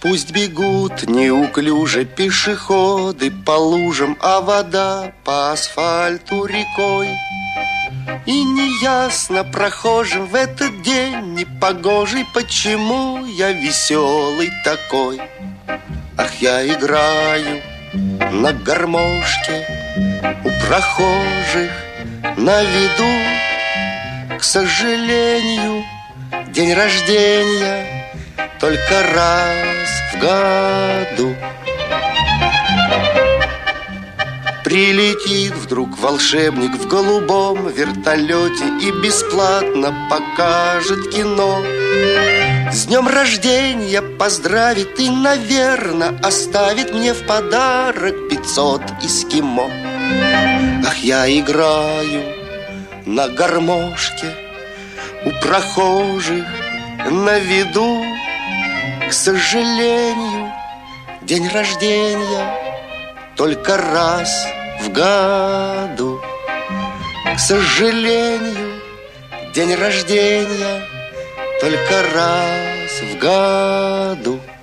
Пусть бегут неуклюже пешеходы по лужам, а вода по асфальту рекой. И неясно прохожим в этот день непогожий, почему я веселый такой. Ах, я играю на гармошке у прохожих на виду. К сожалению, день рождения только раз в году. Прилетит вдруг волшебник в голубом вертолете и бесплатно покажет кино. С днем рождения поздравит и, наверно, оставит мне в подарок 500 эскимо. Ах, я играю на гармошке у прохожих на виду. К сожалению, день рождения только раз в году. К сожалению, день рождения только раз в году.